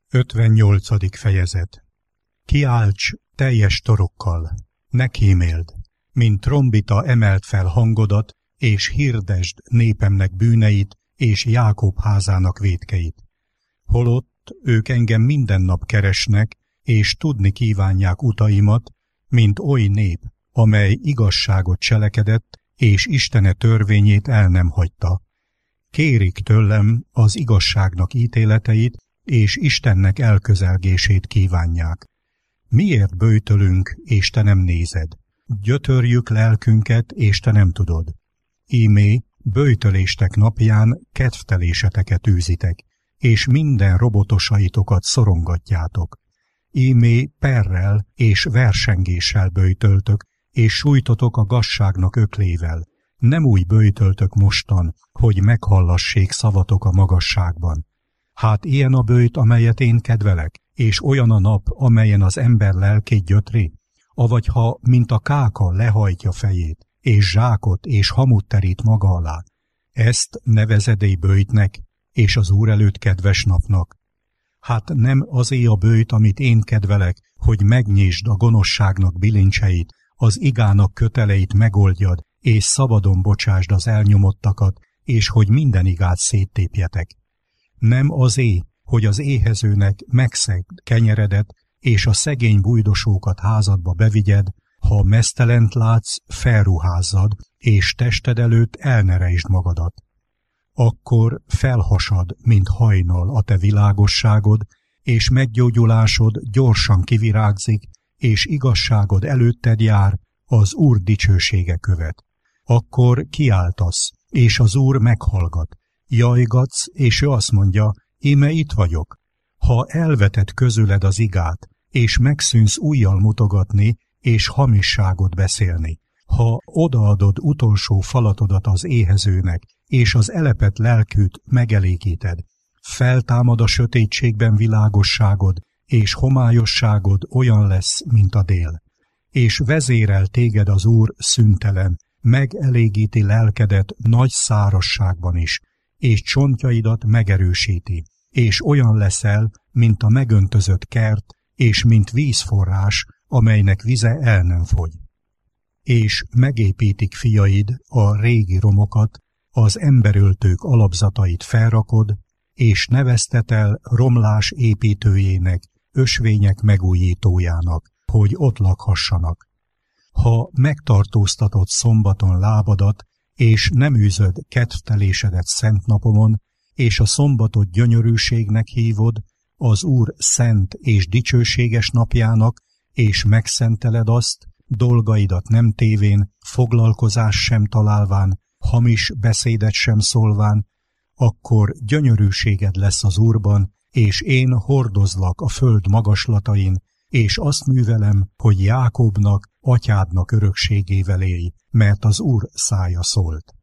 58. fejezet. Kiálts teljes torokkal, ne kíméld, mint trombita emelt fel hangodat, és hirdesd népemnek bűneit, és Jákob házának vétkeit. Holott ők engem minden nap keresnek, és tudni kívánják utaimat, mint oly nép, amely igazságot cselekedett, és Istene törvényét el nem hagyta. Kérik tőlem az igazságnak ítéleteit, és Istennek elközelgését kívánják. Miért böjtölünk, és te nem nézed? Gyötörjük lelkünket, és te nem tudod. Ímé, böjtöléstek napján kedvteléseteket űzitek, és minden robotosaitokat szorongatjátok. Ímé perrel és versengéssel böjtöltök, és sújtotok a gazságnak öklével. Nem úgy böjtöltök mostan, hogy meghallassék szavatok a magasságban. Hát ilyen a böjt, amelyet én kedvelek, és olyan a nap, amelyen az ember lelkét gyötri, avagy ha, mint a káka lehajtja fejét, és zsákot és hamut terít maga alá. Ezt nevezedé böjtnek, és az Úr előtt kedves napnak. Hát nem azé a böjt, amit én kedvelek, hogy megnyisd a gonoszságnak bilincseit, az igának köteleit megoldjad, és szabadon bocsásd az elnyomottakat, és hogy minden igát széttépjetek. Nem azé, hogy az éhezőnek megszegd kenyeredet, és a szegény bujdosókat házadba bevigyed, ha meztelent látsz, felruházzad, és tested előtt elnereisd magadat. Akkor felhasad, mint hajnal a te világosságod, és meggyógyulásod gyorsan kivirágzik, és igazságod előtted jár, az Úr dicsősége követ. Akkor kiáltasz, és az Úr meghallgat. Jajgatsz, és ő azt mondja, íme itt vagyok. Ha elveted közüled az igát, és megszűnsz ujjal mutogatni, és hamisságot beszélni, ha odaadod utolsó falatodat az éhezőnek, és az elepet lelkűt megelégíted, feltámad a sötétségben világosságod, és homályosságod olyan lesz, mint a dél. És vezérel téged az Úr szüntelen, megelégíti lelkedet nagy szárazságban is, és csontjaidat megerősíti, és olyan leszel, mint a megöntözött kert, és mint vízforrás, amelynek vize el nem fogy. És megépítik fiaid a régi romokat, az emberöltők alapzatait felrakod, és neveztetel romlás építőjének, ösvények megújítójának, hogy ott lakhassanak. Ha megtartóztatod szombaton lábadat, és nem űzöd kedvtelésedet szent napomon, és a szombatot gyönyörűségnek hívod, az Úr szent és dicsőséges napjának, és megszenteled azt, dolgaidat nem tévén, foglalkozás sem találván, hamis beszédet sem szólván, akkor gyönyörűséged lesz az Úrban, és én hordozlak a föld magaslatain, és azt művelem, hogy Jákobnak, atyádnak örökségével élj, mert az Úr szája szólt.